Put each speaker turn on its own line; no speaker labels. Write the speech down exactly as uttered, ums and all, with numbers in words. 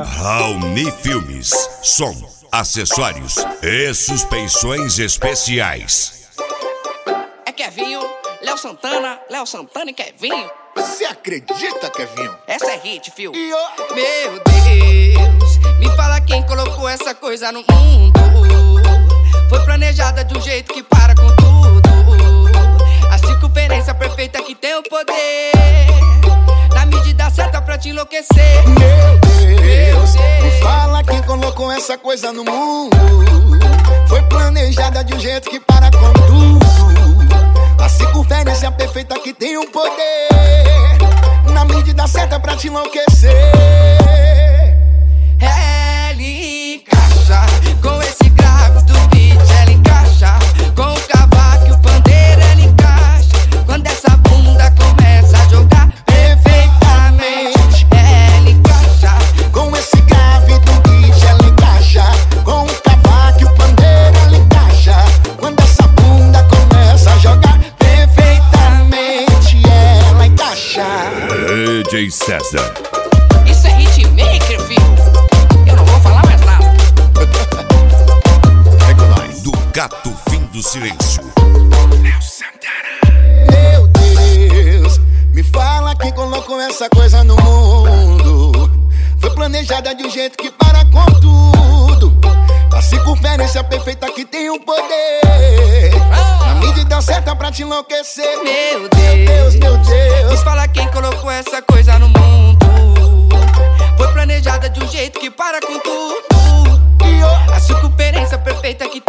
Raoni Filmes, som, acessórios e suspensões especiais.
É Kevinho, Léo Santana, Léo Santana e Kevinho.
Você acredita, Kevinho?
Essa é hit, fio.
E ó,
Meu Deus, me fala quem colocou essa coisa no mundo. Foi planejada de um jeito que para com tudo. A circunferência perfeita que tem o poder, na medida certa pra te enlouquecer.
meu Deus,
Meu Deus.
me fala quem colocou essa coisa no mundo. Foi planejada de um jeito que para com tudo. A circunferência perfeita que tem o poder, na medida certa pra te enlouquecer.
Ela encaixa com esse grave do beat, ela encaixa com o cavaco e o pandeiro, ela encaixa quando essa bunda começa a jogar perfeitamente. Ela encaixa
Com esse grave do beat ela encaixa, com o cavaco e o pandeiro ela encaixa, quando essa bunda começa a jogar perfeitamente, ela encaixa.
D J César.
isso é hitmaker, filho. Eu não vou falar mais nada.
É com nós.
Do Gato Fim do Silêncio.
Meu Deus, me fala quem colocou essa coisa no mundo. Foi planejada de um jeito que para com tudo. A circunferência perfeita que tem o poder, na medida certa pra te enlouquecer.
Meu
Deus,
Deus,
meu Deus.
me fala quem colocou essa coisa no mundo. Foi planejada de um jeito que para com tudo.
E ó,
A circunferência perfeita que